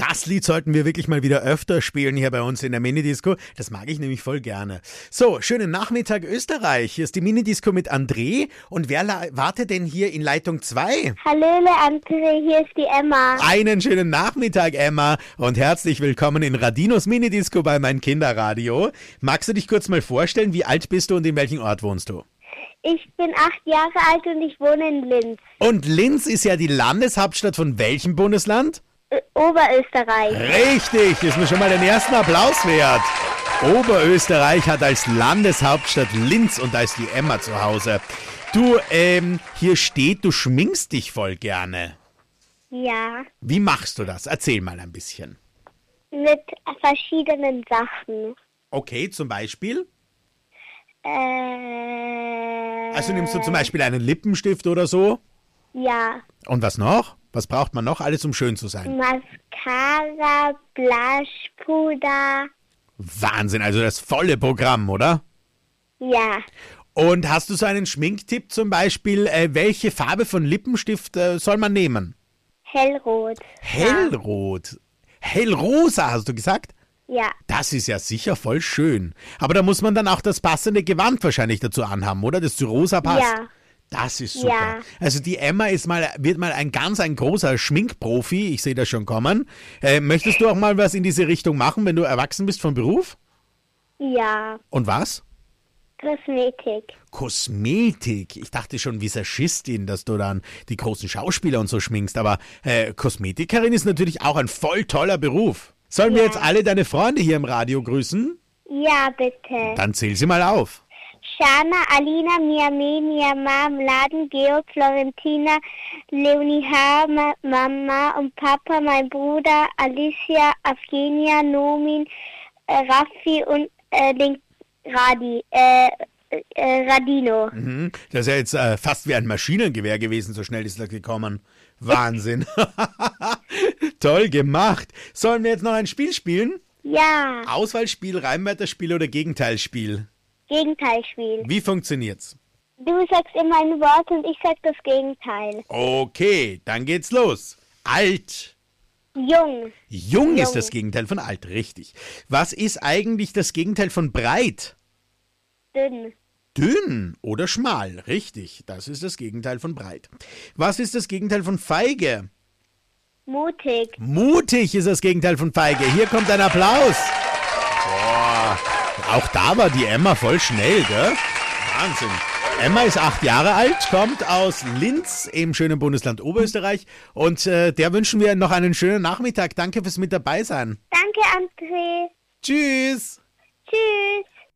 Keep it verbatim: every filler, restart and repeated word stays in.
Das Lied sollten wir wirklich mal wieder öfter spielen hier bei uns in der Minidisco. Das mag ich nämlich voll gerne. So, schönen Nachmittag Österreich. Hier ist die Minidisco mit André. Und wer la- wartet denn hier in Leitung zwei? Hallöle André, hier ist die Emma. Einen schönen Nachmittag, Emma. Und herzlich willkommen in Radinos Minidisco bei Mein Kinderradio. Magst du dich kurz mal vorstellen, wie alt bist du und in welchem Ort wohnst du? Ich bin acht Jahre alt und ich wohne in Linz. Und Linz ist ja die Landeshauptstadt von welchem Bundesland? Ö- Oberösterreich. Richtig, ist mir schon mal den ersten Applaus wert. Oberösterreich hat als Landeshauptstadt Linz und da ist die Emma zu Hause. Du, ähm, hier steht, du schminkst dich voll gerne. Ja, Wie machst du das? Erzähl mal ein bisschen. mit verschiedenen Sachen. Okay, zum Beispiel? Äh, Also nimmst du zum Beispiel einen Lippenstift oder so? Ja, Und was noch? Was braucht man noch alles, um schön zu sein? Mascara, Blush, Puder. Wahnsinn, also das volle Programm, oder? Ja, Und hast du so einen Schminktipp zum Beispiel, äh, welche Farbe von Lippenstift äh, soll man nehmen? hellrot. Hellrot. Hellrosa, hast du gesagt? Ja, Das ist ja sicher voll schön. Aber da muss man dann auch das passende Gewand wahrscheinlich dazu anhaben, oder? Das zu rosa passt. ja, Das ist super. Ja. Also die Emma ist mal, wird mal ein ganz ein großer Schminkprofi. Ich sehe das schon kommen. Äh, möchtest du auch mal was in diese Richtung machen, wenn du erwachsen bist vom Beruf? ja. Und was? Kosmetik. Kosmetik. Ich dachte schon Visagistin, dass du dann die großen Schauspieler und so schminkst. Aber äh, Kosmetikerin ist natürlich auch ein voll toller Beruf. Sollen wir Ja. jetzt alle deine Freunde hier im Radio grüßen? Ja, bitte. Dann zähl sie mal auf. Shana, Alina, Miami, Miyama, Mladen, Georg, Florentina, Leonie H., Ma- Mama und Papa, mein Bruder, Alicia, Evgenia, Nomin, äh, Raffi und äh, Link, Radi, äh, äh, Radino. Mhm. Das ist ja jetzt äh, fast wie ein Maschinengewehr gewesen, so schnell ist das gekommen. Wahnsinn. Toll gemacht. Sollen wir jetzt noch ein Spiel spielen? Ja, Auswahlspiel, Reimwörterspiel oder Gegenteilspiel? Gegenteilspiel. Wie funktioniert's? Du sagst immer ein Wort und ich sag das Gegenteil. Okay, dann geht's los. Alt. Jung, Jung ist Jung. das Gegenteil von alt, richtig. Was ist eigentlich das Gegenteil von breit? dünn, Dünn oder schmal, richtig. Das ist das Gegenteil von breit. Was ist das Gegenteil von feige? mutig, Mutig ist das Gegenteil von feige. Hier kommt ein Applaus. Boah, auch da war die Emma voll schnell, gell? Wahnsinn. Emma ist acht Jahre alt, kommt aus Linz im schönen Bundesland Oberösterreich und äh, der wünschen wir noch einen schönen Nachmittag. Danke fürs mit dabei sein. danke André, Tschüss. tschüss.